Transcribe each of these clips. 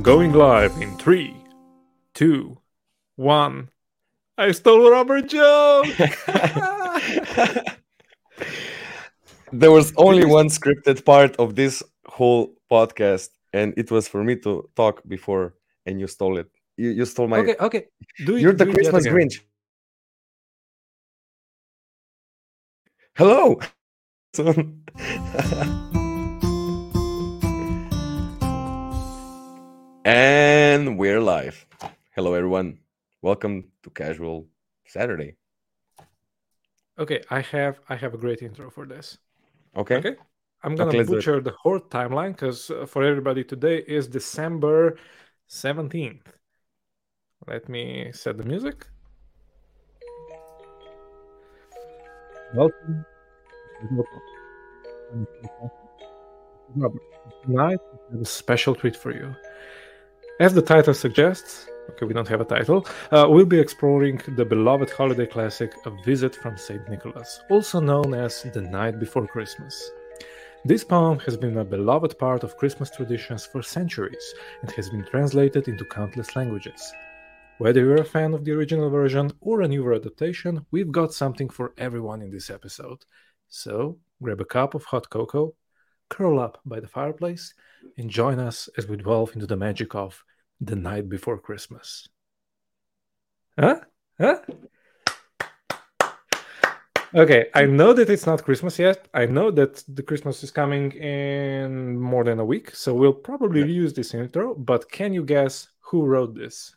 Going live in 3, 2, 1. I stole Robert joke! There was only one scripted part of this whole podcast, and it was for me to talk before, and you stole it. You stole my. Okay. You're the Christmas Grinch. Hello. And we're live. Hello, everyone. Welcome to Casual Saturday. Okay, I have a great intro for this. Okay. I'm gonna butcher the whole timeline because for everybody today is December 17th. Let me set the music. Welcome. Tonight we have a special treat for you. As the title suggests, we don't have a title, we'll be exploring the beloved holiday classic, A Visit from St. Nicholas, also known as The Night Before Christmas. This poem has been a beloved part of Christmas traditions for centuries and has been translated into countless languages. Whether you're a fan of the original version or a newer adaptation, we've got something for everyone in this episode. So, grab a cup of hot cocoa, curl up by the fireplace, and join us as we delve into the magic of The Night Before Christmas. Huh? Okay, I know that it's not Christmas yet. I know that the Christmas is coming in more than a week, so we'll probably reuse this intro, but can you guess who wrote this?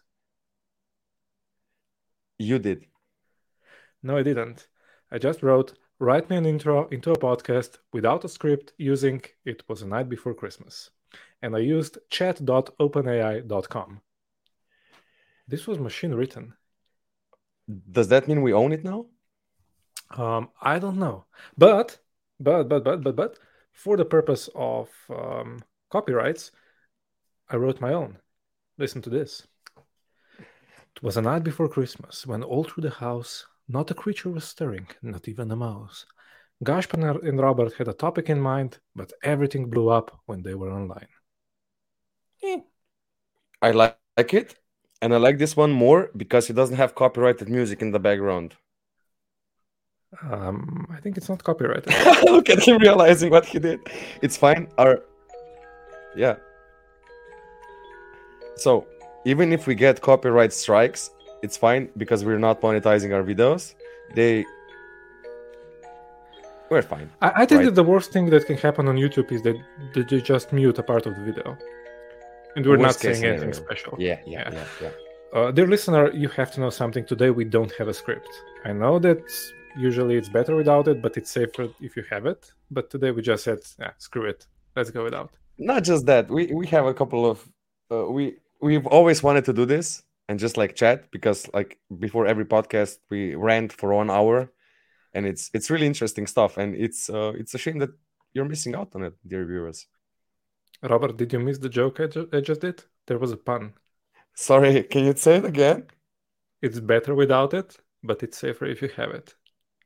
You did. No, I didn't. I just wrote, write me an intro into a podcast without a script using It Was a Night Before Christmas. And I used chat.openai.com. This was machine written. Does that mean we own it now? I don't know. But, for the purpose of copyrights, I wrote my own. Listen to this. It was a night before Christmas when all through the house not a creature was stirring, not even a mouse. Gaspar and Robert had a topic in mind, but everything blew up when they were online. I like it, and I like this one more because it doesn't have copyrighted music in the background. I think it's not copyrighted. Look at him realizing what he did. It's fine. Yeah. So, even if we get copyright strikes, it's fine because we're not monetizing our videos. We're fine. I think that the worst thing that can happen on YouTube is that they just mute a part of the video. And we're not saying anything special. Yeah. Dear listener, you have to know something. Today we don't have a script. I know that usually it's better without it, but it's safer if you have it. But today we just said, screw it. Let's go without. Not just that. We have a couple of... We've always wanted to do this and just like chat because like before every podcast we rant for 1 hour. And it's really interesting stuff, and it's a shame that you're missing out on it, dear viewers. Robert, did you miss the joke I just did? There was a pun. Sorry, can you say it again? It's better without it, but it's safer if you have it.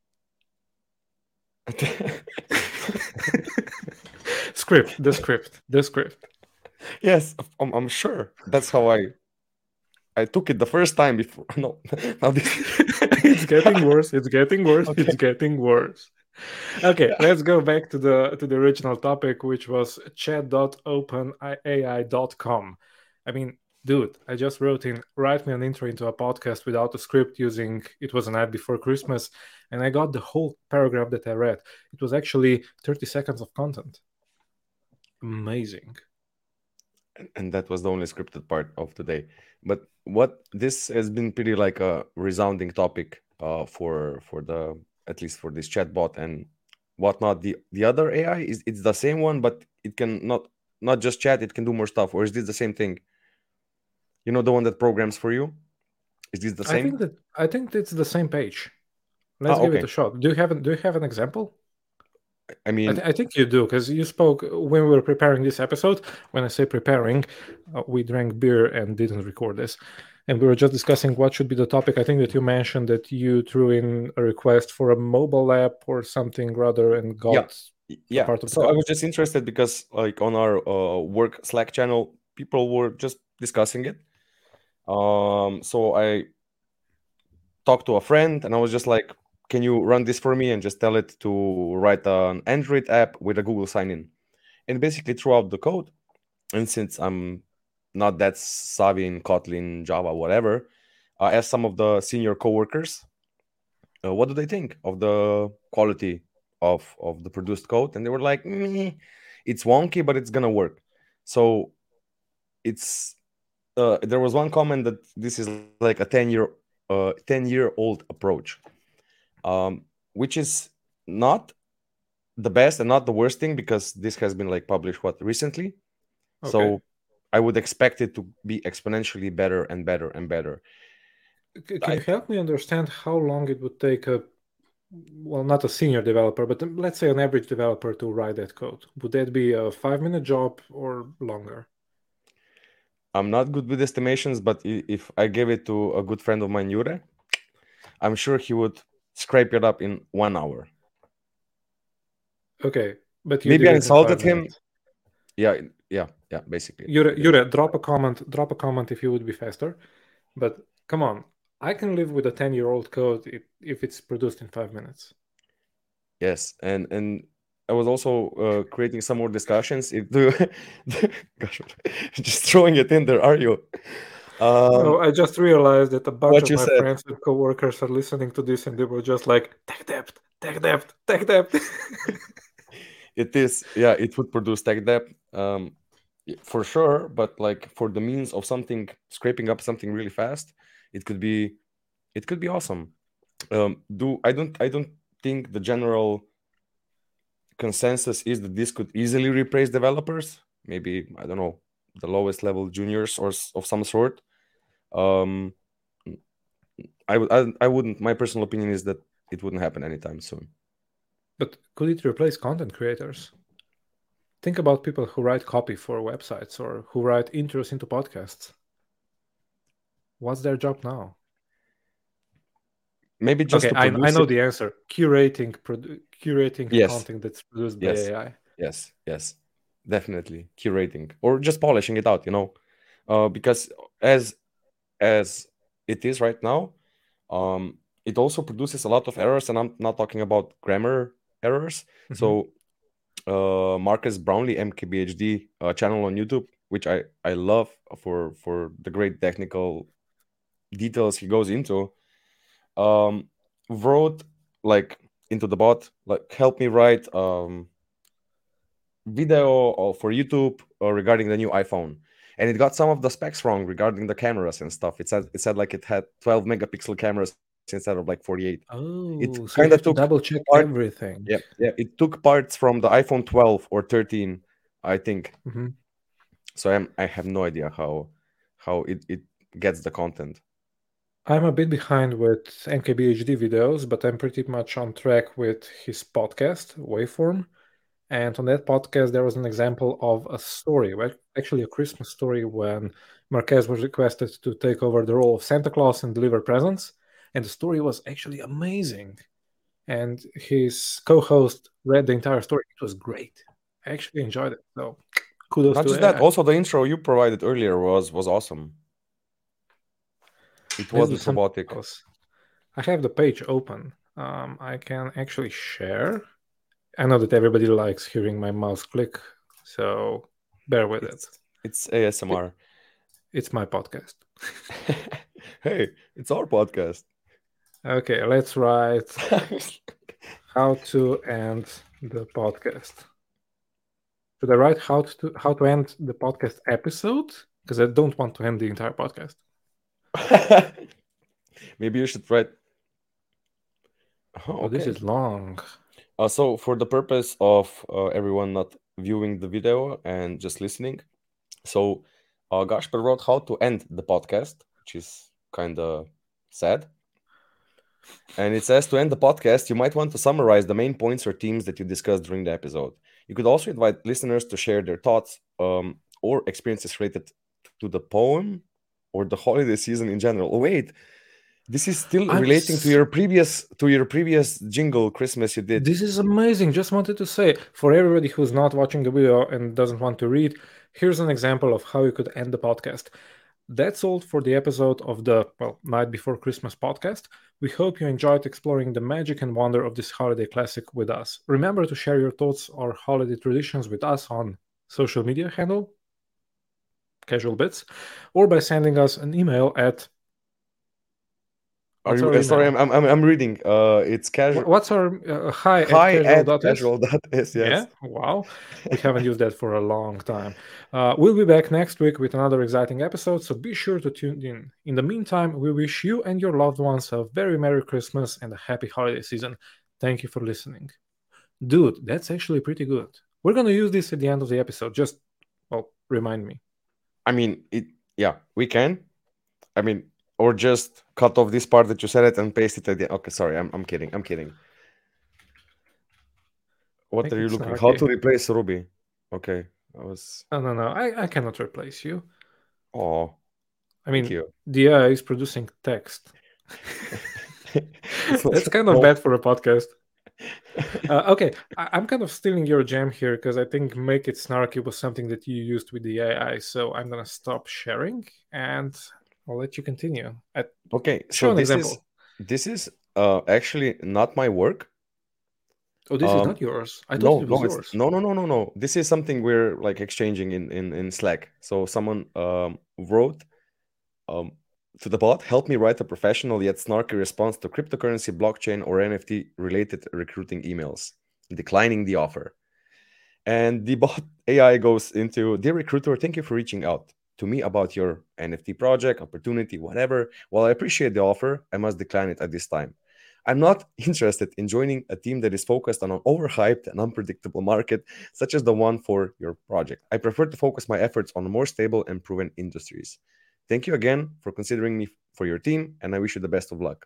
The script. Yes, I'm sure. That's how I took it the first time before. No, it's getting worse. It's getting worse. Okay. It's getting worse. Okay, let's go back to the original topic, which was chat.openai.com. I mean, dude, I just wrote write me an intro into a podcast without a script using It Was a Night Before Christmas, and I got the whole paragraph that I read. It was actually 30 seconds of content. Amazing. And that was the only scripted part of today. But this has been pretty like a resounding topic for the, at least for this chatbot and whatnot. The other AI it's the same one, but it can not just chat, it can do more stuff. Or is this the same thing? You know, the one that programs for you? Is this the same? I think it's the same page. Let's give it a shot. Do you have an example? I mean, I think you do, because you spoke when we were preparing this episode. When I say preparing, we drank beer and didn't record this. And we were just discussing what should be the topic. I think that you mentioned that you threw in a request for a mobile app or something rather and got part of it. So I was just interested because like on our work Slack channel, people were just discussing it. So I talked to a friend, and I was just like, "Can you run this for me and just tell it to write an Android app with a Google sign-in?" And basically threw out the code. And since I'm not that savvy in Kotlin, Java, whatever, I asked some of the senior coworkers, what do they think of the quality of the produced code, and they were like, "Meh, it's wonky, but it's gonna work." So it's there was one comment that this is like a 10-year-old approach, which is not the best and not the worst thing, because this has been like published recently. Okay. So I would expect it to be exponentially better and better and better. Can you help me understand how long it would take well, not a senior developer, but let's say an average developer to write that code? Would that be a 5-minute job or longer? I'm not good with estimations, but if I gave it to a good friend of mine, Jure, I'm sure he would scrape it up in 1 hour. Okay, but you Maybe did I it in insulted 5 him. minutes. Yeah, basically. Jure, drop a comment if you would be faster. But come on, I can live with a 10-year-old code if it's produced in 5 minutes. Yes, and I was also creating some more discussions. Gosh, just throwing it in there. Are you? No, I just realized that a bunch What of you my said. friends and coworkers are listening to this, and they were just like, tech debt, tech debt, tech debt. It is, yeah, it would produce tech debt, for sure. But like for the means of something, scraping up something really fast, it could be, awesome. I don't think the general consensus is that this could easily replace developers. Maybe, I don't know, the lowest level juniors or of some sort. Um, I wouldn't. My personal opinion is that it wouldn't happen anytime soon. But could it replace content creators? Think about people who write copy for websites or who write intros into podcasts. What's their job now? Maybe just Okay, to I produce know it. the answer. Curating Yes, content that's produced by yes, AI. yes, definitely curating or just polishing it out. Because as as it is right now, it also produces a lot of errors, and I'm not talking about grammar errors. Mhm. So Marcus Brownlee, MKBHD channel on YouTube, which I love for the great technical details he goes into, wrote like into the bot, like, help me write video for YouTube regarding the new iPhone. And it got some of the specs wrong regarding the cameras and stuff. It said like it had 12 megapixel cameras instead of like 48. It Oh, so you kind of have to took double check part. everything. Yeah, it took parts from the iPhone 12 or 13, I think. Mhm. So I have no idea how it gets the content. I'm a bit behind with MKBHD videos, but I'm pretty much on track with his podcast, Waveform. And on that podcast, there was an example of a story, actually a Christmas story, when Marquez was requested to take over the role of Santa Claus and deliver presents. And the story was actually amazing. And his co-host read the entire story. It was great. I actually enjoyed it. So kudos Not to just that, AI. also the intro you provided earlier was awesome. It Let's do wasn't something robotic. else. I have the page open. I can actually share. I know that everybody likes hearing my mouse click, so bear with it. It's ASMR. It's my podcast. Hey, it's our podcast. Okay, let's write how to end the podcast. Should I write how to end the podcast episode? Because I don't want to end the entire podcast. Maybe you should write. Oh, this Okay. is long. So for the purpose of everyone not viewing the video and just listening, so Gaspar wrote how to end the podcast, which is kind of sad. And it says, to end the podcast, you might want to summarize the main points or themes that you discussed during the episode. You could also invite listeners to share their thoughts or experiences related to the poem or the holiday season in general. Oh, wait. This is still I'm relating to s- your previous jingle Christmas you did. This is amazing. Just wanted to say, for everybody who's not watching the video and doesn't want to read, here's an example of how you could end the podcast. That's all for the episode of the, well, Night Before Christmas podcast. We hope you enjoyed exploring the magic and wonder of this holiday classic with us. Remember to share your thoughts or holiday traditions with us on social media handle, Casual Bits, or by sending us an email at, Are what's you our sorry? email? I'm reading. It's casual. What's our hi at Hi at casual.is? casual.is. Yeah, Yes. wow. We haven't used that for a long time. We'll be back next week with another exciting episode, so be sure to tune in. In the meantime, we wish you and your loved ones a very Merry Christmas and a happy holiday season. Thank you for listening. Dude, that's actually pretty good. We're going to use this at the end of the episode. Just, well, remind me. I mean, it. Yeah, we can. I mean, or just cut off this part that you said it and paste it at the. Okay, sorry. I'm kidding. I'm kidding. What Make are it you looking? How to snarky. replace Ruby? Okay, I was. No, no, no. I cannot replace you. Oh, I thank mean, you. the AI is producing text. It's not That's your kind of fault. bad for a podcast. Okay, I'm kind of stealing your jam here because I think make it snarky was something that you used with the AI. So I'm gonna stop sharing and I'll let you continue. Okay, so Show an this is example. this is actually not my work. Oh, this is Um, not yours. I thought no, it was no, it's yours. no, no, no, no, no. This is something we're like exchanging in Slack. So someone wrote um to the bot, help me write a professional yet snarky response to cryptocurrency, blockchain, or NFT related recruiting emails, declining the offer. And the bot AI goes into, dear recruiter, thank you for reaching out to me about your NFT project, opportunity, whatever. While I appreciate the offer, I must decline it at this time. I'm not interested in joining a team that is focused on an overhyped and unpredictable market, such as the one for your project. I prefer to focus my efforts on more stable and proven industries. Thank you again for considering me for your team, and I wish you the best of luck.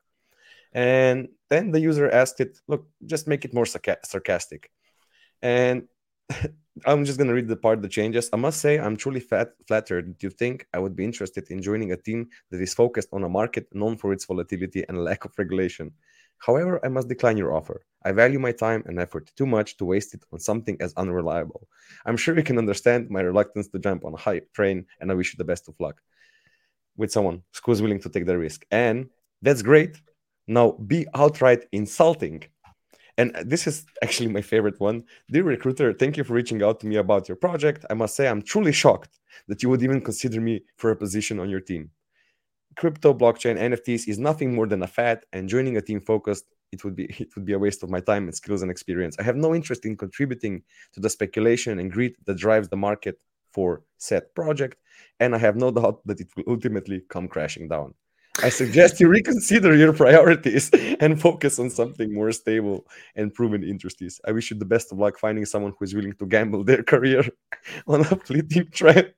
And then the user asked it, look, just make it more sarcastic. And I'm just going to read the part that changes. I must say, I'm truly flattered that you think I would be interested in joining a team that is focused on a market known for its volatility and lack of regulation. However, I must decline your offer. I value my time and effort too much to waste it on something as unreliable. I'm sure you can understand my reluctance to jump on a hype train, and I wish you the best of luck with someone who's willing to take the risk. And that's great. Now, be outright insulting. And this is actually my favorite one. Dear recruiter, thank you for reaching out to me about your project. I must say, I'm truly shocked that you would even consider me for a position on your team. Crypto, blockchain, NFTs is nothing more than a fad, and joining a team focused, it would be a waste of my time and skills and experience. I have no interest in contributing to the speculation and greed that drives the market for said project, and I have no doubt that it will ultimately come crashing down. I suggest you reconsider your priorities and focus on something more stable and proven industries. I wish you the best of luck finding someone who is willing to gamble their career on a fleeting trend.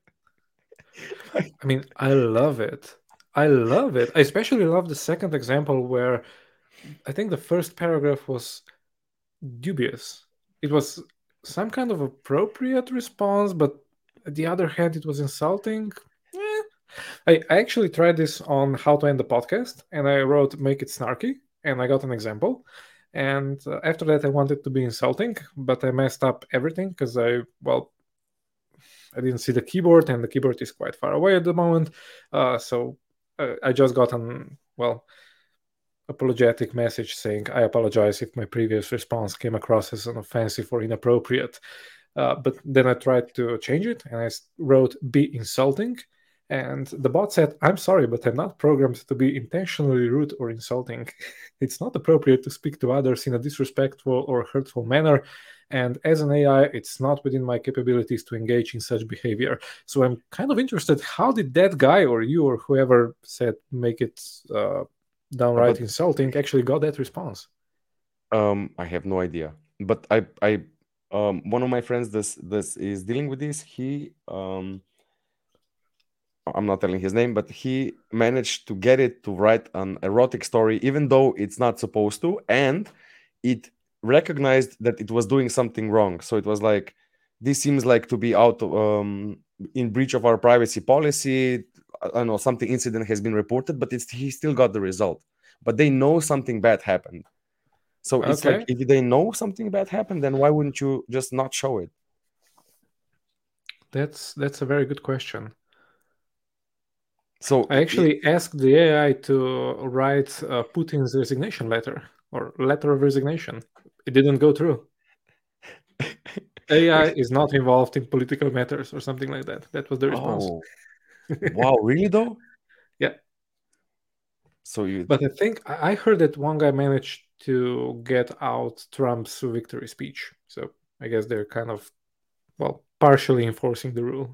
I mean, I love it. I love it. I especially love the second example where I think the first paragraph was dubious. It was some kind of appropriate response, but on the other hand, it was insulting. Eh. I actually tried this on how to end the podcast, and I wrote "make it snarky," and I got an example. And after that, I wanted to be insulting, but I messed up everything because I didn't see the keyboard, and the keyboard is quite far away at the moment. So I just got an apologetic message saying I apologize if my previous response came across as an offensive or inappropriate. But then I tried to change it and I wrote be insulting. And the bot said, I'm sorry, but I'm not programmed to be intentionally rude or insulting. It's not appropriate to speak to others in a disrespectful or hurtful manner. And as an AI, it's not within my capabilities to engage in such behavior. So I'm kind of interested. How did that guy or you or whoever said make it downright But insulting actually got that response? I have no idea. But one of my friends this is dealing with this. I'm not telling his name, but he managed to get it to write an erotic story, even though it's not supposed to, and it recognized that it was doing something wrong. So it was like, this seems like to be out in breach of our privacy policy. I don't know, something incident has been reported, but he still got the result. But they know something bad happened. So it's like, Okay, if they know something bad happened, then why wouldn't you just not show it? that's a very good question. So I actually asked the AI to write Putin's resignation letter or letter of resignation. It didn't go through. AI is not involved in political matters or something like that. That was the response. oh, wow, really though? Yeah, So you, but I think I heard that one guy managed to get out Trump's victory speech. So I guess they're kind of, well, partially enforcing the rule.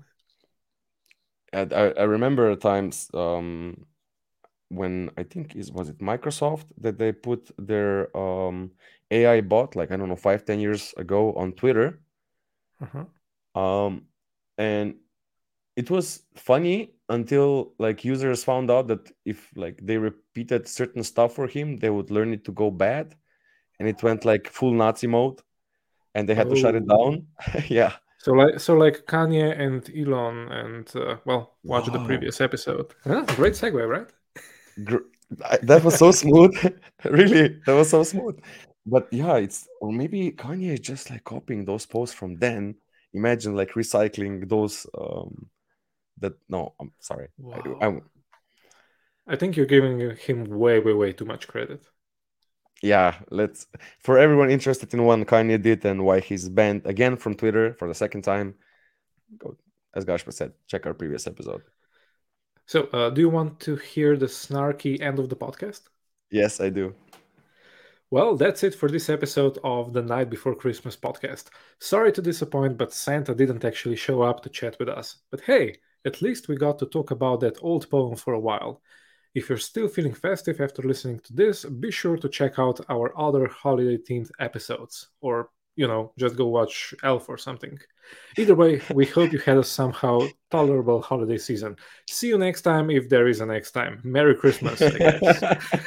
I remember times when I think was it Microsoft that they put their AI bot, like I don't know, 5-10 years ago on Twitter. Uh-huh. Um, and it was funny until like users found out that if like they repeated certain stuff for him, they would learn it to go bad, and it went like full Nazi mode, and they had to shut it Oh, down. Yeah. so like Kanye and Elon and well, watch the Wow. previous episode. Huh? Great segue, right? Gr- that was so smooth. Really, that was so smooth. But yeah, it's, or maybe Kanye is just like copying those posts from then. Imagine like recycling those. That no, I'm sorry. Wow. I think you're giving him way, way, way too much credit. Yeah, let's, for everyone interested in what Kanye did and why he's banned again from Twitter for the second time, go, as Gashpa said, check our previous episode. So, do you want to hear the snarky end of the podcast? Yes, I do. Well, that's it for this episode of the Night Before Christmas podcast. Sorry to disappoint, but Santa didn't actually show up to chat with us. But hey, at least we got to talk about that old poem for a while. If you're still feeling festive after listening to this, be sure to check out our other holiday themed episodes, or, just go watch Elf or something. Either way, we hope you had a somehow tolerable holiday season. See you next time if there is a next time. Merry Christmas, I guess.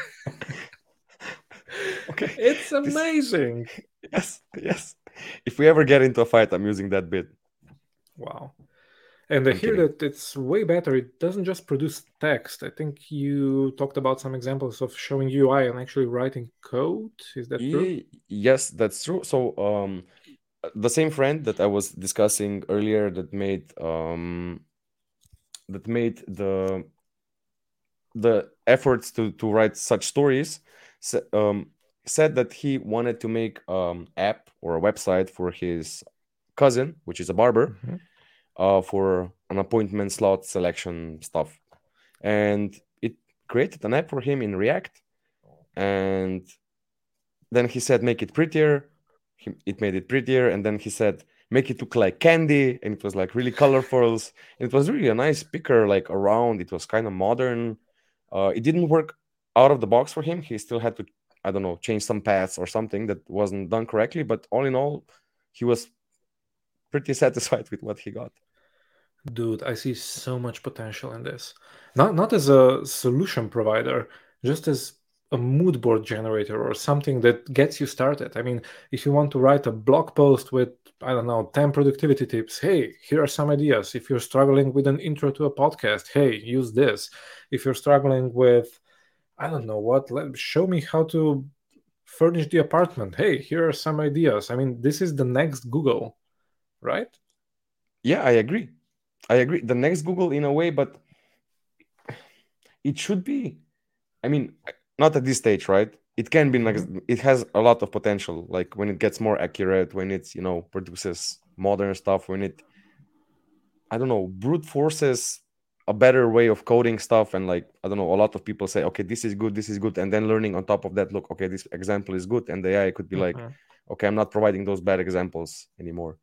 Okay. It's This, amazing. yes, yes. If we ever get into a fight, I'm using that bit. Wow. And I I'm hear kidding. that it's way better. It doesn't just produce text. I think you talked about some examples of showing UI and actually writing code. Is that true? Yes, that's true. So, the same friend that I was discussing earlier that made the efforts to write such stories said that he wanted to make app or a website for his cousin, which is a barber, Mhm. for an appointment slot selection stuff, and it created an app for him in React, and then he said make it prettier. It made it prettier, and then he said make it look like candy, and it was like really colorful. It was really a nice picker, like around. It was kind of modern. It didn't work out of the box for him. He still had to, I don't know, change some paths or something that wasn't done correctly. But all in all, he was pretty satisfied with what he got. Dude, I see so much potential in this. Not as a solution provider, just as a mood board generator or something that gets you started. I mean, if you want to write a blog post with, I don't know, 10 productivity tips, hey, here are some ideas. If you're struggling with an intro to a podcast, hey, use this. If you're struggling with, I don't know what, show me how to furnish the apartment. Hey, here are some ideas. I mean, this is the next Google, right? Yeah, I agree. I agree. The next Google in a way, but it should be. I mean, not at this stage, right? It can be Mhm. it has a lot of potential. Like when it gets more accurate, when it's, produces modern stuff, when it, I don't know, brute forces a better way of coding stuff. And like, I don't know, a lot of people say, okay, this is good. And then learning on top of that, look, okay, this example is good. And the AI could be like, Mhm. okay, I'm not providing those bad examples anymore.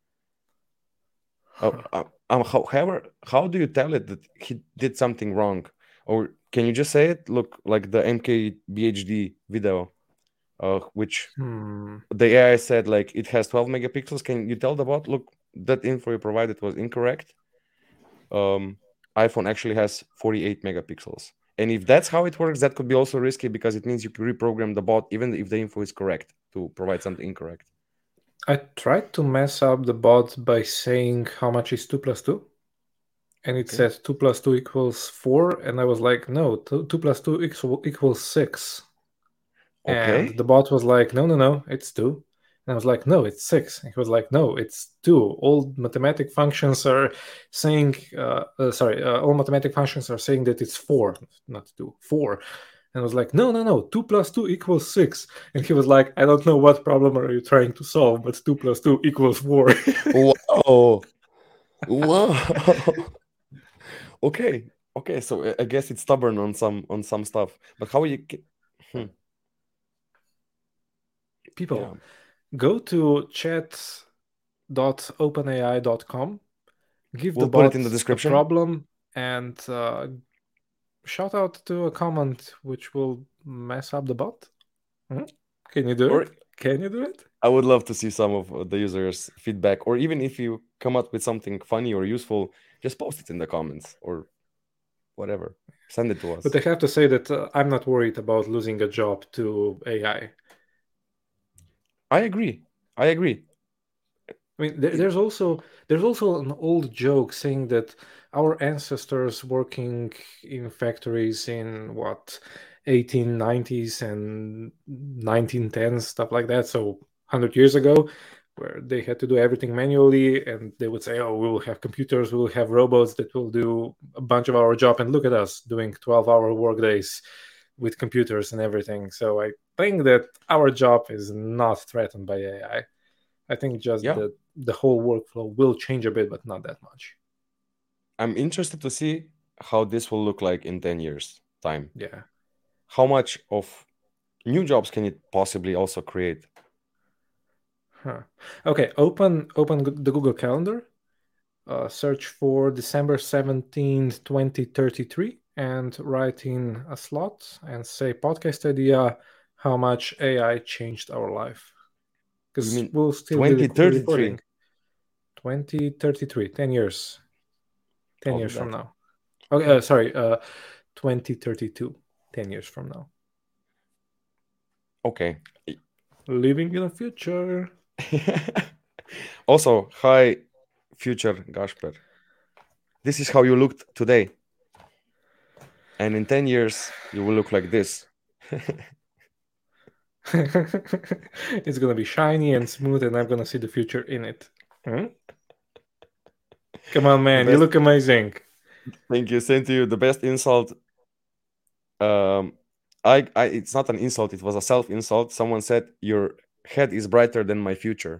However, how do you tell it that he did something wrong? Or can you just say it? Look, like the MKBHD video, which Hmm. the AI said like it has 12 megapixels. Can you tell the bot, look, that info you provided was incorrect? Um, iPhone actually has 48 megapixels. And if that's how it works, that could be also risky because it means you can reprogram the bot even if the info is correct to provide something incorrect. I tried to mess up the bot by saying how much is 2 plus 2, and it Okay. said 2 plus 2 equals 4, and I was like, no, 2 plus 2 equals 6. And Okay. the bot was like, no, no, no, it's 2. And I was like, no, it's 6. And he was like, no, it's 2. All mathematic functions are saying, all mathematic functions are saying that it's 4, not 2, 4. And I was like, no, no, no, 2 plus 2 equals 6. And he was like, I don't know what problem are you trying to solve, but 2 plus 2 equals 4. Wow. Wow. Okay. Okay. So I guess it's stubborn on some stuff. But how you hmm. Yeah. People, go to chat.openai.com, give the We'll put it in the bot a description. problem, and shout out to a comment which will mess up the bot. Hmm? Can you do Or it? Can you do it? I would love to see some of the users' feedback, or even if you come up with something funny or useful, just post it in the comments or whatever. Send it to But us. I have to say that I'm not worried about losing a job to AI. I agree. I agree. I mean, there's also an old joke saying that our ancestors working in factories in what 1890s and 1910s, stuff like that, so 100 years ago, where they had to do everything manually, and they would say, "Oh, we will have computers, we will have robots that will do a bunch of our job," and look at us doing 12-hour workdays with computers and everything. So I think that our job is not threatened by AI. I think just Yeah. the whole workflow will change a bit, but not that much. I'm interested to see how this will look like in 10 years' time. Yeah. How much of new jobs can it possibly also create? Huh. Okay. Open the Google Calendar. Search for December 17th, 2033, and write in a slot and say podcast idea. How much AI changed our life? You Because mean we'll still be 2033? recording 2033, 10 years, 10 I'll do years from that. now. Okay. Okay. Sorry. 2032, 10 years from now. Okay. Living in the future. Also, hi, future Gasper. This is how you looked today. And in 10 years, you will look like this. It's gonna be shiny and smooth, and I'm gonna see the future in it. Hmm? Come on, The man, you best, look amazing. thank you, same to you. The best insult. Um, it's not an insult, it was a self insult. Someone said, your head is brighter than my future.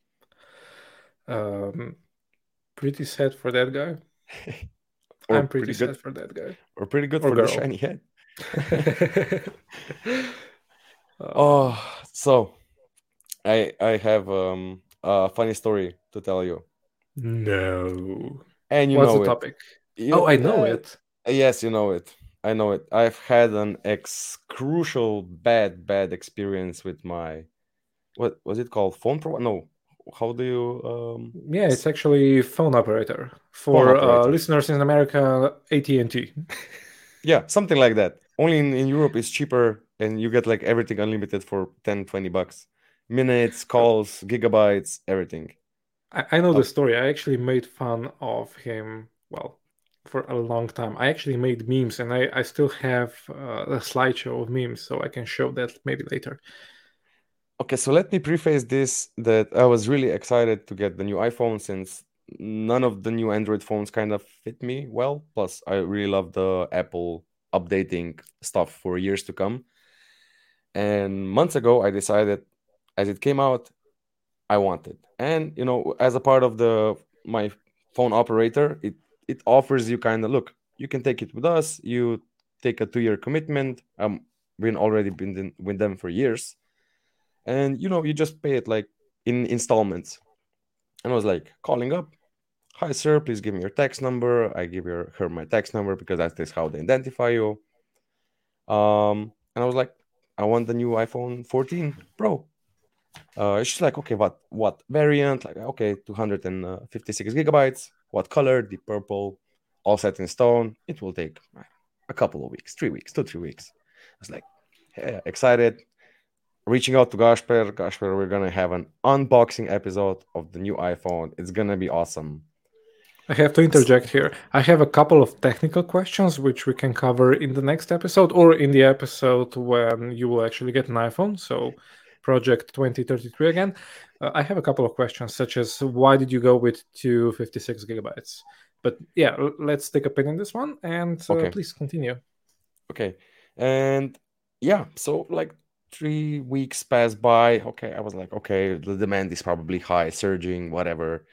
Um, Pretty sad for that guy. Or I'm pretty pretty good, sad for that guy or pretty good or for the girl. shiny head. Um, Oh, so I have a funny story to tell you, no. and you What's the know it. topic? Oh, You I know it. yes, you know it. I know it. I've had an crucial bad experience with my what was it called? Phone pro? No. How do you Yeah, it's actually phone operator phone for operator? listeners in America. AT&T. Yeah, something like that. Only in Europe it's cheaper and you get like everything unlimited for 10, 20 bucks. Minutes, calls, gigabytes, everything. I know the Uh, story. I actually made fun of him, well, for a long time. I actually made memes, and I still have a slideshow of memes, so I can show that maybe later. Okay, so let me preface this that I was really excited to get the new iPhone since none of the new Android phones kind of fit me well. Plus, I really love the Apple updating stuff for years to come. And months ago, I decided as it came out, I want it. And you know, as a part of the my phone operator, it offers you kind of look, you can take it with us, you take a 2-year commitment. Been already with them for years and you know you just pay it like in installments. And I was like calling up, hi sir, please give me your tax number. I give her my tax number because that is how they identify you. And I was like, I want the new iPhone 14 Pro. She's like, okay, what variant? Like, okay, 256 gigabytes. What color? Deep purple, all set in stone. It will take a couple of weeks, 3 weeks, 2 3 weeks. I was like, yeah, excited, reaching out to Gasper. Gasper, we're gonna have an unboxing episode of the new iPhone. It's gonna be awesome. I have to interject here. I have a couple of technical questions which we can cover in the next episode or in the episode when you will actually get an iPhone. So, Project 2033 again. I have a couple of questions, such as why did you go with 256 gigabytes? But yeah, let's take a pin in this one and Okay. please continue. Okay. And yeah, so like 3 weeks passed by. Okay, I was like, okay, the demand is probably high, surging, whatever.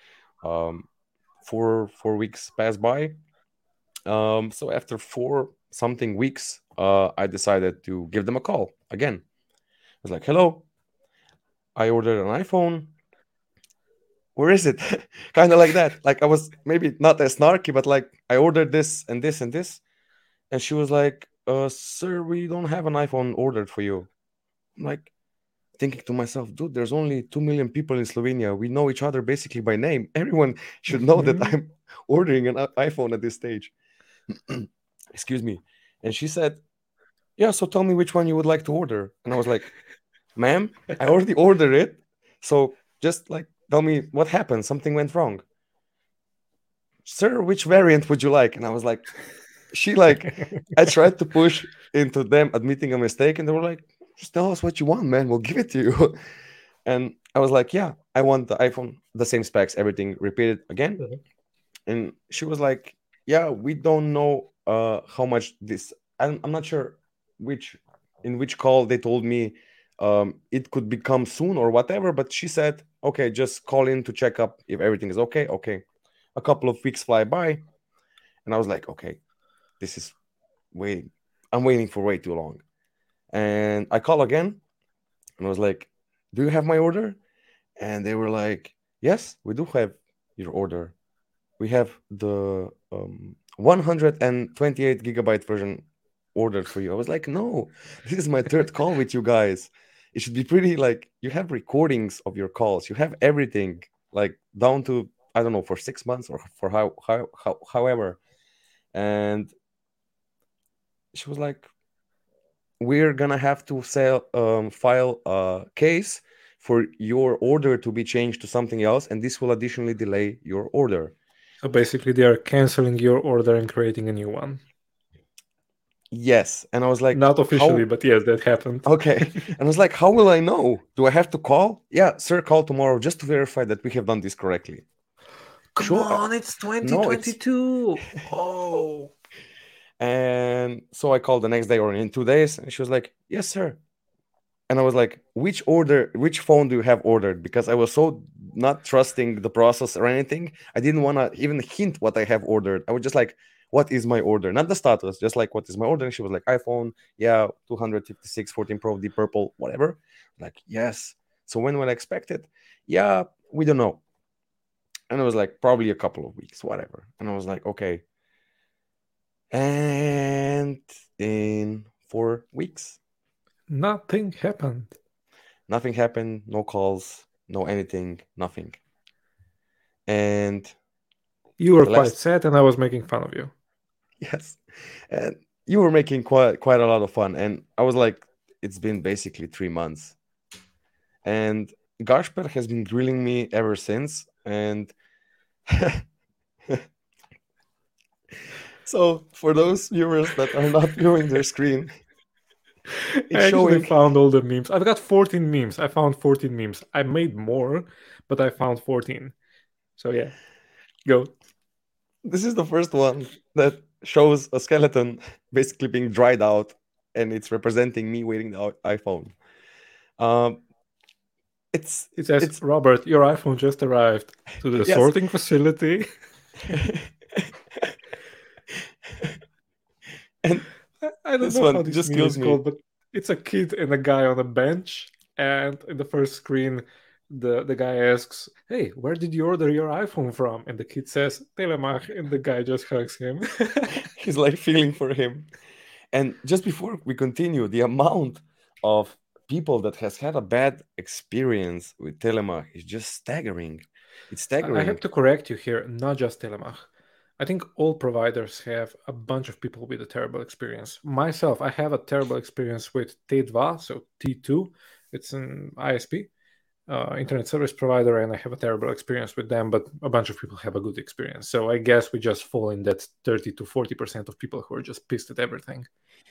4 weeks passed by. So after 4 something weeks, I decided to give them a call again. I was like, hello, I ordered an iPhone. Where is it? Kind of like that. Like I was maybe not as snarky, but like I ordered this and this and this. And she was like, sir, we don't have an iPhone ordered for you. I'm like thinking to myself, dude, there's only 2 million people in Slovenia. We know each other basically by name. Everyone should know that Mhm. I'm ordering an iPhone at this stage. Excuse me. And she said, yeah, so tell me which one you would like to order. And I was like, ma'am, I already ordered it. So just like tell me what happened. Something went wrong. Sir, which variant would you like? And I was like, she like, I tried to push into them admitting a mistake, and they were like, just tell us what you want, man. We'll give it to you. And I was like, yeah, I want the iPhone, the same specs, everything repeated again. And she was like, yeah, we don't know how much this. I'm not sure which in which call they told me it could become soon or whatever. But she said, okay, just call in to check up if everything is okay. Okay, a couple of weeks fly by, and I was like, okay, this is waiting. I'm waiting for way too long. And I call again, and I was like, do you have my order? And they were like, yes, we do have your order. We have the 128 gigabyte version ordered for you. I was like, no, this is my third call with you guys. It should be pretty like you have recordings of your calls. You have everything like down to I don't know for 6 months or for however. And she was like, we're gonna have to file a case for your order to be changed to something else, and this will additionally delay your order. So basically, they are canceling your order and creating a new one. Yes, and I was like, Not officially, how? but yes, that happened. Okay, and I was like, how will I know? Do I have to call? Yeah, sir, call tomorrow just to verify that we have done this correctly. Come Sure. on, it's No, it's 2022. Oh. and so I called the next day or in 2 days, and she was like, yes, sir. And I was like, which phone do you have ordered? Because I was so not trusting the process or anything. I didn't want to even hint what I have ordered. I was just like, what is my order? Not the status, just like, what is my order? And she was like, iPhone, yeah, 256, 14 Pro, Deep Purple, whatever. Like, yes. So when will I expect it? Yeah, we don't know. And it was like, probably a couple of weeks, whatever. And I was like, okay. And in 4 weeks, Nothing happened. nothing happened, no calls, no anything, nothing. And You were the quite last, sad, and I was making fun of you. yes, and you were making quite a lot of fun. And I was like, it's been basically 3 months, and Gaspar has been grilling me ever since. And so, for those viewers that are not viewing their screen, I it's actually showing. found all the memes. I've got 14 memes. I found 14 memes. I made more, but I found 14. So yeah, go. This is the first one that shows a skeleton basically being dried out, and it's representing me waiting the iPhone. Um, it's It says, it's Robert, your iPhone just arrived to the yes. sorting facility. And I don't this know how one this just meme kills is me. called, but it's a kid and a guy on a bench. And in the first screen, the guy asks, "Hey, where did you order your iPhone from?" And the kid says, "Telemach," and the guy just hugs him. He's like feeling for him. And just before we continue, the amount of people that has had a bad experience with Telemach is just staggering. It's I have staggering. to correct you here, not just Telemach. I think all providers have a bunch of people with a terrible experience. Myself, I have a terrible experience with T2, so T2. It's an ISP. internet service provider, and I have a terrible experience with them, but a bunch of people have a good experience. So I guess we just fall in that 30 to 40% of people who are just pissed at everything.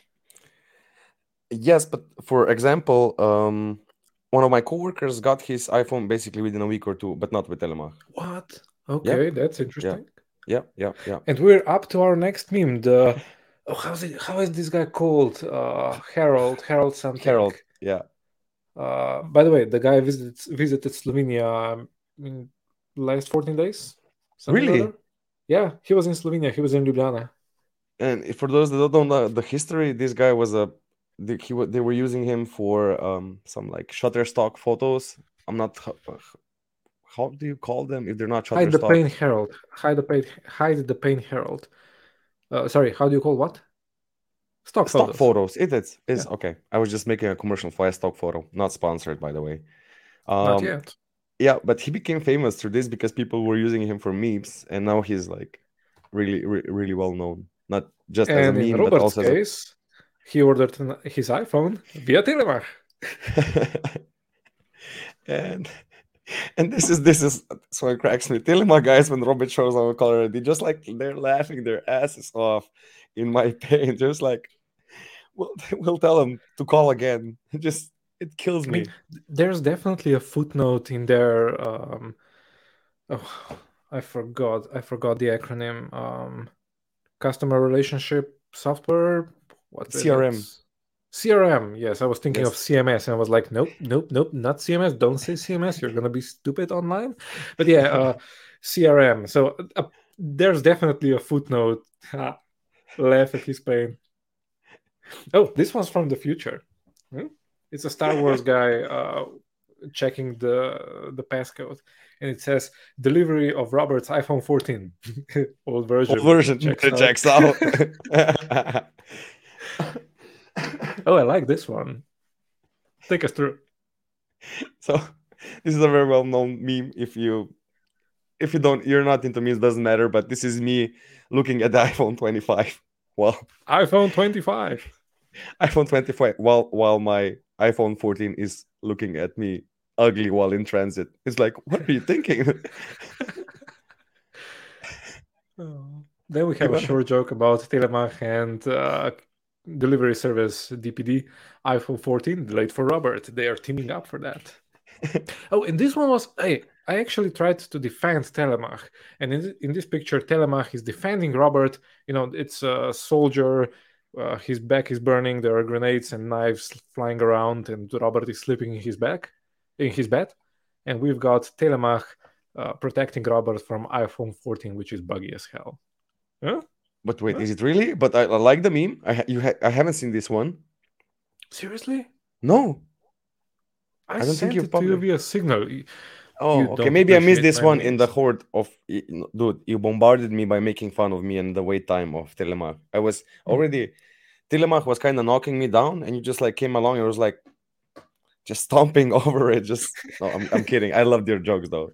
Yes, but for example, one of my coworkers got his iPhone basically within a week or two, but not with Telemach. What? Okay, Yep. that's interesting. Yeah. And we're up to our next meme. How is this guy called? Harold something. Harold. Yeah. By the way, the guy visited Slovenia in last 14 days. Really? Other. Yeah, he was in Slovenia. He was in Ljubljana. And for those that don't know the history, this guy was they were using him for some like Shutterstock photos. I'm not how do you call them if they're not Shutterstock? Hide the pain, Harold. Hide the pain, Harold. Sorry, how do you call what? Stock photos. It is yeah. Okay. I was just making a commercial for a stock photo, not sponsored, by the way. Not yet. Yeah, but he became famous through this because people were using him for memes, and now he's like really well known. Not just as a meme, in Robert's but also case, he ordered his iPhone via Telemach. and this is so it cracks me. Telemach guys, when Robert shows our color, they just like they're laughing their asses off in my pain. Just like, we'll tell them to call again. It kills me. I mean, there's definitely a footnote in there. I forgot the acronym. Customer relationship software. What CRM? CRM. Yes, I was thinking of CMS, and I was like, nope, not CMS. Don't say CMS. You're gonna be stupid online. But yeah, CRM. So there's definitely a footnote. Laugh at his pain. Oh, this one's from the future. It's a Star Wars guy checking the passcode, and it says delivery of Robert's iPhone 14. Old version checks out. Oh, I like this one. Take us through. So this is a very well-known meme. If you don't, you're not into memes, doesn't matter. But this is me looking at the iPhone 25. Well, iPhone 25. iPhone 25. While my iPhone 14 is looking at me ugly while in transit. It's like, what are you thinking? Then we have a short joke about Telemach and delivery service DPD. iPhone 14 delayed for Robert. They are teaming up for that. Oh, and this one was I actually tried to defend Telemach, and in this picture, Telemach is defending Robert. It's a soldier. His back is burning. There are grenades and knives flying around, and Robert is sleeping in his bed. And we've got Telemach protecting Robert from iPhone 14, which is buggy as hell. Huh? But wait, is it really? But I like the meme. I haven't seen this one. Seriously? No. I don't think you've to you via Signal. Oh, okay. Maybe I missed this one in the horde of... Dude, you bombarded me by making fun of me and the wait time of Telemach. I was already... Telemach was kind of knocking me down, and you just like came along and it was like just stomping over it. No, I'm kidding. I loved your jokes though.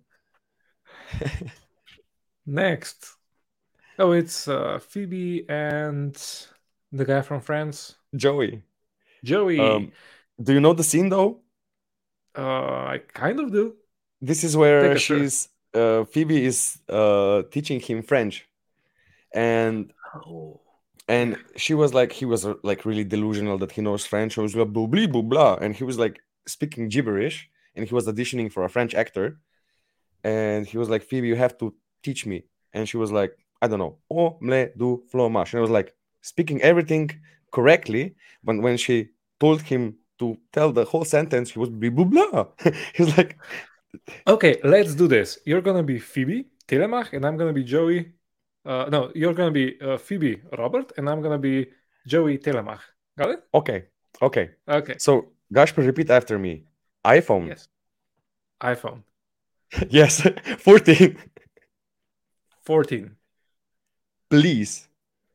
Next. Oh, it's Phoebe and the guy from France. Joey. Do you know the scene though? I kind of do. This is where Phoebe is teaching him French, and he was like really delusional that he knows French. He was like blah blah blah, and he was like speaking gibberish, and he was auditioning for a French actor, and he was like, Phoebe, you have to teach me, and she was like, I don't know, du fromage, and I was like speaking everything correctly, but when she told him to tell the whole sentence, he was blah blah blah. He was like, okay, let's do this. You're gonna be Phoebe Telemach, and I'm gonna be Joey. No, you're gonna be Phoebe Robert, and I'm gonna be Joey Telemach. Got it? Okay. So Gaspar, repeat after me. iPhone. Yes. iPhone. Yes. 14. 14. Please.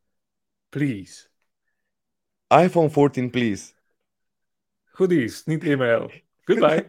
iPhone 14, please. Hoodies, need email. Goodbye.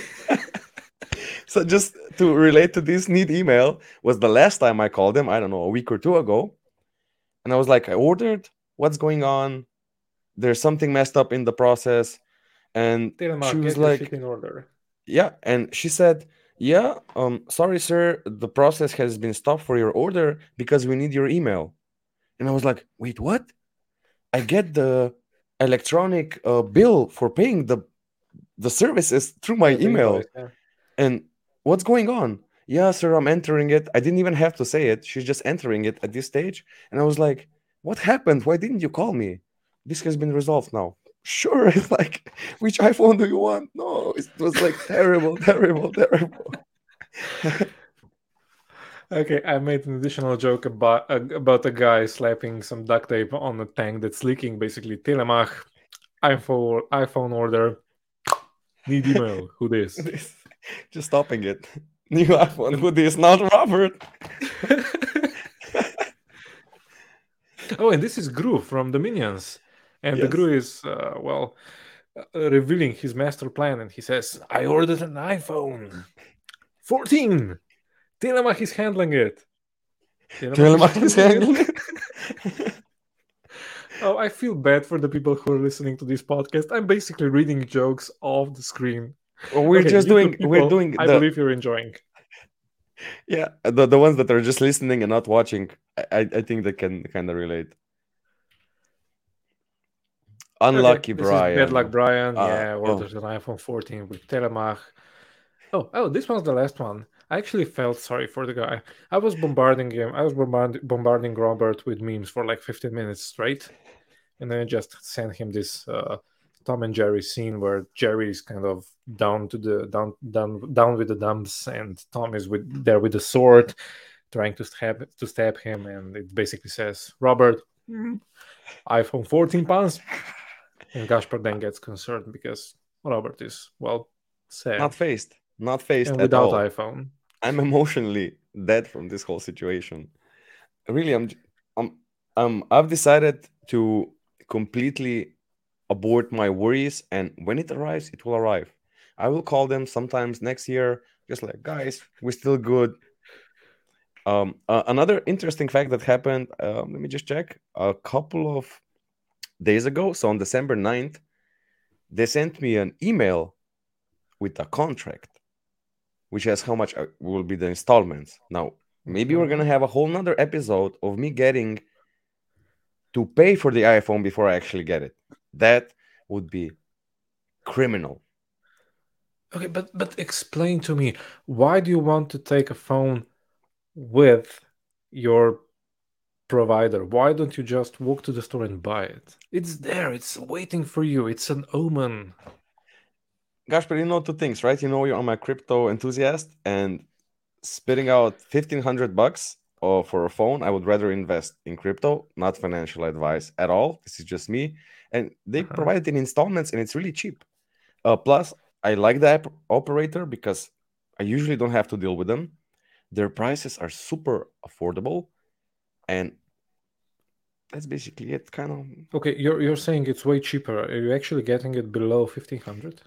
So just to relate to this, need email was the last time I called him, I don't know, a week or two ago. And I was like, I ordered, what's going on? There's something messed up in the process. And she was like, in order. Yeah, and she said, "Yeah, sorry, sir, the process has been stopped for your order because we need your email." And I was like, "Wait, what? I get the electronic bill for paying the services through my Yeah, the invoice. email, Yeah. and what's going on?" "Yeah, sir, I'm entering it." I didn't even have to say it; she's just entering it at this stage, and I was like, "What happened? Why didn't you call me? This has been resolved now." Sure, it's like, which iPhone do you want? No, it was like terrible, terrible, terrible. Okay, I made an additional joke about a guy slapping some duct tape on a tank that's leaking. Basically, Telemach, iPhone order, need email. Who this? This, just stopping it. New iPhone. Who this? Not Robert. Oh, and this is Gru from the Minions, and the Yes. Gru is revealing his master plan, and he says, "I ordered an iPhone 14. Telemach is handling it. Telemach is Telemark is handling it." handling it. Oh, I feel bad for the people who are listening to this podcast. I'm basically reading jokes off the screen. we're Okay, just you two doing. We're people, doing I the believe you're enjoying. yeah. The ones that are just listening and not watching. I think they can kind of relate. Okay, Unlucky this is Bad Luck Brian. Brian. Yeah, Oh, orders an iPhone 14 with Telemach. Oh, this one's the last one. I actually felt sorry for the guy. I was bombarding him. I was bombarding Robert with memes for like 15 minutes straight, and then I just sent him this Tom and Jerry scene where Jerry is kind of down to the down with the dumps, and Tom is with the sword, trying to stab him, and it basically says, "Robert, iPhone 14 pounds," and Gaspar then gets concerned because Robert is not sad faced. Not faced and at without all. iPhone. I'm emotionally dead from this whole situation. Really, I'm, I've decided to completely abort my worries, and when it arrives, it will arrive. I will call them sometimes next year, just like, guys, we're still good. Another interesting fact that happened, let me just check, a couple of days ago, so on December 9th, they sent me an email with a contract, which has how much will be the installments. Now, maybe we're Mhm. gonna have a whole nother episode of me getting to pay for the iPhone before I actually get it. That would be criminal. Okay, but explain to me, why do you want to take a phone with your provider? Why don't you just walk to the store and buy it? It's there, it's waiting for you. It's an omen. Gasper, you know two things, right? You know you're a crypto enthusiast, and spitting out $1,500 for a phone, I would rather invest in crypto, not financial advice at all. This is just me. And they Uh-huh. provide it in installments and it's really cheap. Plus, I like the app operator because I usually don't have to deal with them. Their prices are super affordable. And that's basically it, kind of. Okay, you're saying it's way cheaper. Are you actually getting it below 1500?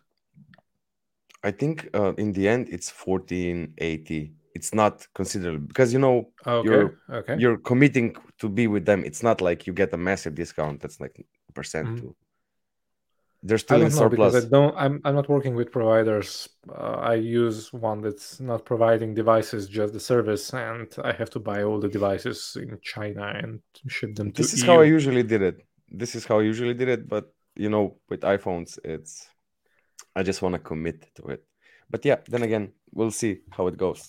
I think in the end it's 1480. It's not considerable because Okay, you're okay. you're committing to be with them. It's not like you get a massive discount. That's like percent Mhm. too. They're I still in don't know because I surplus. don't. I'm not working with providers. I use one that's not providing devices, just the service, and I have to buy all the devices in China and ship them to This is how I EU. usually did it. This is how I usually did it. But with iPhones, it's I just want to commit to it. But yeah, then again, we'll see how it goes.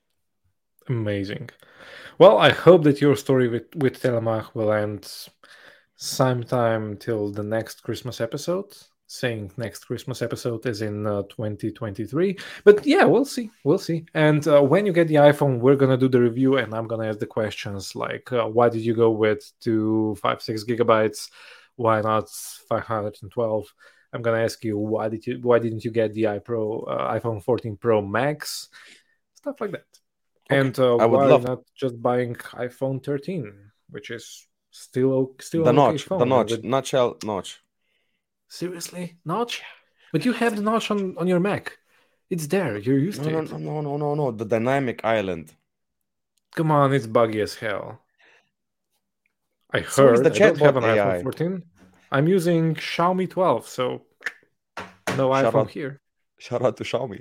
Amazing. Well, I hope that your story with Telemach will end sometime till the next Christmas episode. Saying next Christmas episode is in 2023. But yeah, we'll see. We'll see. And when you get the iPhone, we're going to do the review and I'm going to ask the questions like why did you go with 256 gigabytes? Why not 512? I'm going to ask you why didn't you get the iPhone 14 Pro Max? Stuff like that. Okay, And I would why love not just buying iPhone 13, which is still the an okay notch, the phone? And notch, with nutshell, notch. seriously, notch, but you have the notch on your Mac. It's there. You're used No, to no, it. no, no, no, no, no. The dynamic island. Come on, it's buggy as hell. I So is the heard. I don't have chatbot an iPhone AI. 14. I'm using Xiaomi 12, so no Shout iPhone out, here. Shout out to Xiaomi.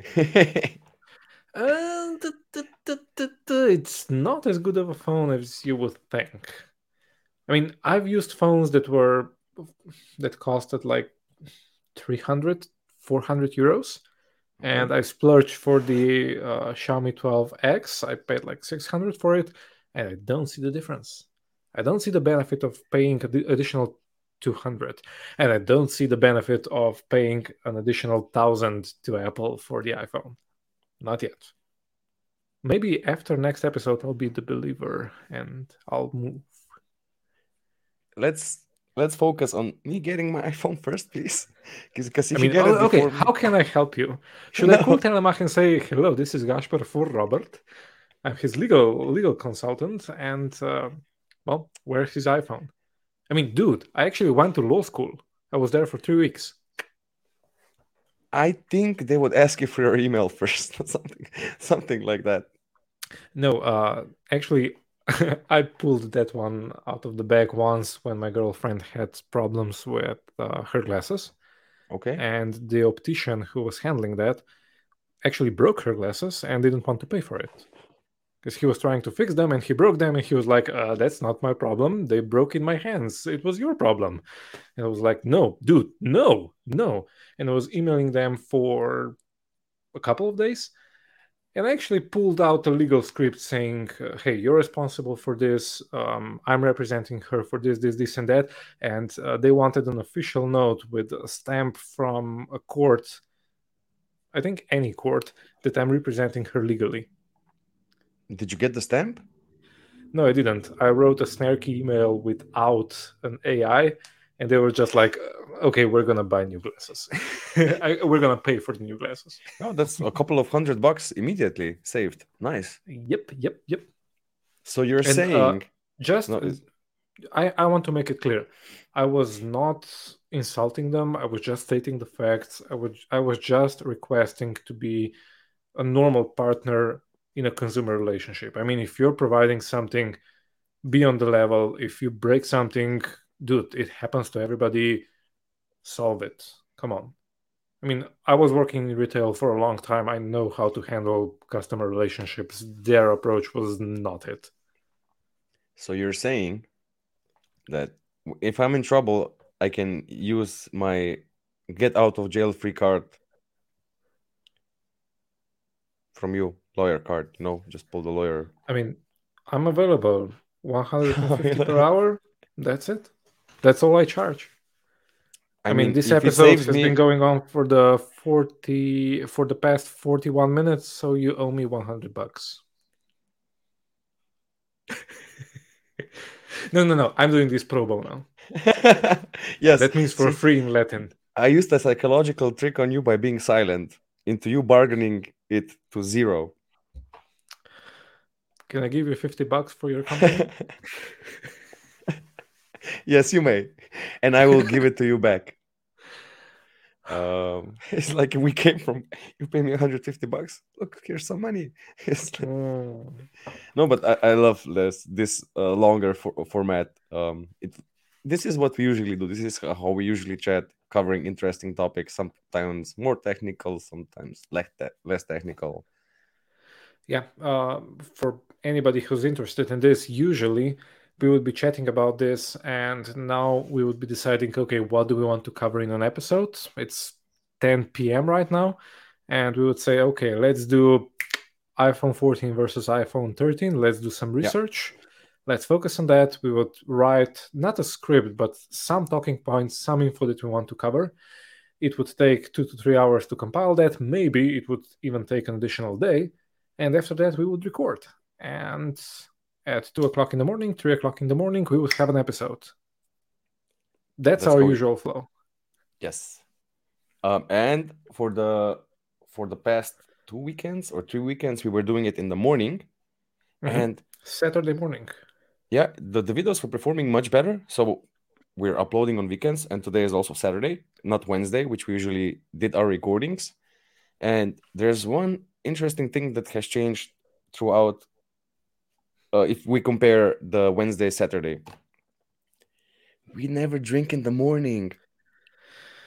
It's not as good of a phone as you would think. I mean, I've used phones that costed like 300, 400 euros, Okay. and I splurged for the Xiaomi 12X. I paid like 600 for it, and I don't see the difference. I don't see the benefit of paying additional 200, and I don't see the benefit of paying an additional 1,000 to Apple for the iPhone. Not yet. Maybe after next episode, I'll be the believer and I'll move. Let's focus on me getting my iPhone first, please. Because I if you mean, get it okay, before me, how can I help you? Should I call no, Telemach and say, hello, this is Gasper for Robert. I'm his legal consultant, and well, where's his iPhone? I mean, dude, I actually went to law school. I was there for 3 weeks. I think they would ask you for your email first, something like that. No, actually, I pulled that one out of the bag once when my girlfriend had problems with her glasses, Okay. and the optician who was handling that actually broke her glasses and didn't want to pay for it. Because he was trying to fix them and he broke them and he was like, that's not my problem. They broke in my hands. It was your problem. And I was like, no, dude, no, no. And I was emailing them for a couple of days. And I actually pulled out a legal script saying, hey, you're responsible for this. I'm representing her for this, and that. And they wanted an official note with a stamp from a court, I think any court, that I'm representing her legally. Did you get the stamp? No, I didn't. I wrote a snarky email without an AI, and they were just like, "Okay, we're gonna buy new glasses. We're gonna pay for the new glasses." Oh, that's a couple of $100 immediately saved. Nice. Yep, yep, yep. So you're And saying just, no? I want to make it clear, I was not insulting them. I was just stating the facts. I was just requesting to be a normal partner in a consumer relationship. I mean, if you're providing something, be on the level. If you break something, dude, it happens to everybody. Solve it. Come on. I mean, I was working in retail for a long time. I know how to handle customer relationships. Their approach was not it. So you're saying that if I'm in trouble, I can use my get out of jail free card from you, lawyer card. No, just pull the lawyer. I mean, I'm available 150 per hour. That's it. That's all I charge. I I mean, mean, this if it episode saves has been me, going on for the past 41 minutes, so you owe me $100. No. I'm doing this pro bono. yes. That means for See, free in Latin. I used a psychological trick on you by being silent into you bargaining it to zero. Can I give you $50 for your company? Yes, you may, and I will give it to you back. It's like we came from you pay me $150. Look, here's some money. It's like- Mm. no, but I love this longer format. This is what we usually do. This is how we usually chat, covering interesting topics. Sometimes more technical, sometimes less technical. Yeah, for anybody who's interested in this, usually we would be chatting about this, and now we would be deciding, okay, what do we want to cover in an episode? It's 10 p.m. right now, and we would say, okay, let's do iPhone 14 versus iPhone 13. Let's do some Yeah, research. Let's focus on that. We would write not a script, but some talking points, some info that we want to cover. It would take 2 to 3 hours to compile that. Maybe it would even take an additional day. And after that, we would record. And at 2 o'clock in the morning, 3 o'clock in the morning, we would have an episode. That's that's our how. usual flow. Yes. And for the past 2 weekends or 3 weekends, we were doing it in the morning, Mm-hmm. and Saturday morning. yeah, the videos were performing much better. So we're uploading on weekends, and today is also Saturday, not Wednesday, which we usually did our recordings. And there's one interesting thing that has changed throughout. If we compare the Wednesday, Saturday, we never drink in the morning.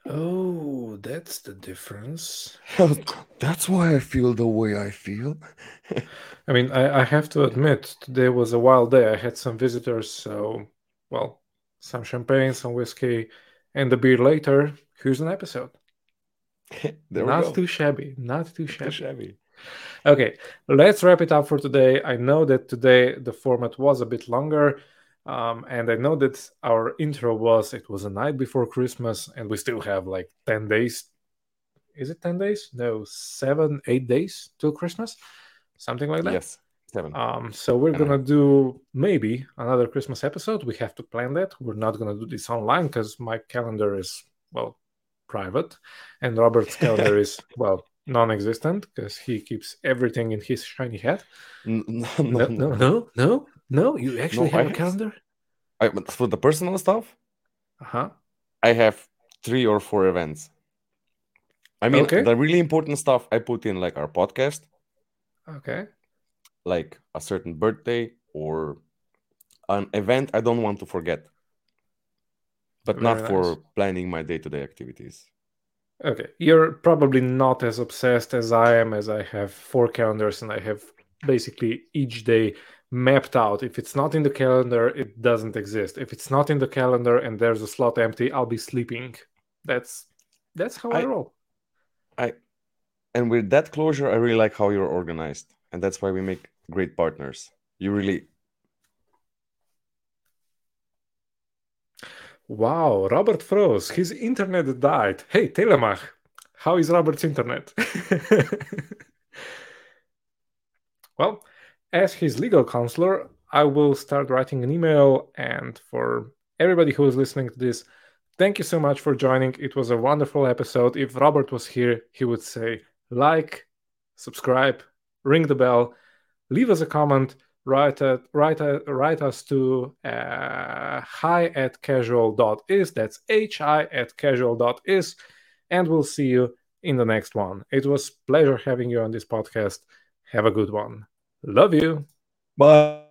Oh, that's the difference. That's why I feel the way I feel. I mean, I have to admit, today was a wild day. I had some visitors, so, well, some champagne, some whiskey, and a beer later. Here's an episode. There we Not go. too shabby. Not too Too shabby. shabby. Okay, let's wrap it up for today. I know that today the format was a bit longer, and I know that our intro it was a night before Christmas, and we still have like 10 days. Is it 10 days? No, 7, 8 days till Christmas, something like that. Yes, 7 So we're and a gonna half. do maybe another Christmas episode. We have to plan that. We're not gonna do this online because my calendar is, well, private, and Robert's calendar is, well, non-existent because he keeps everything in his shiny hat. No, no, No, no, no, no. no, no, no. You actually No, I have a have. calendar? But for the personal stuff, Uh-huh. I have 3 or 4 events. I mean, Okay. the really important stuff I put in like our podcast, Okay. like a certain birthday or an event I don't want to forget, but not Very nice. for planning my day-to-day activities. Okay. You're probably not as obsessed as I am, as I have 4 calendars and I have basically each day mapped out. If it's not in the calendar, it doesn't exist. If it's not in the calendar and there's a slot empty, I'll be sleeping. That's that's how I I roll. I and with that closure, I really like how you're organized, and that's why we make great partners. You really Wow, Robert froze. His internet died. Hey, Telemach, how is Robert's internet? Well, as his legal counselor, I will start writing an email. And for everybody who is listening to this, thank you so much for joining. It was a wonderful episode. If Robert was here, he would say like, subscribe, ring the bell, leave us a comment, write us to hi@casual.is. That's hi@casual.is. And we'll see you in the next one. It was pleasure having you on this podcast. Have a good one. Love you. bye.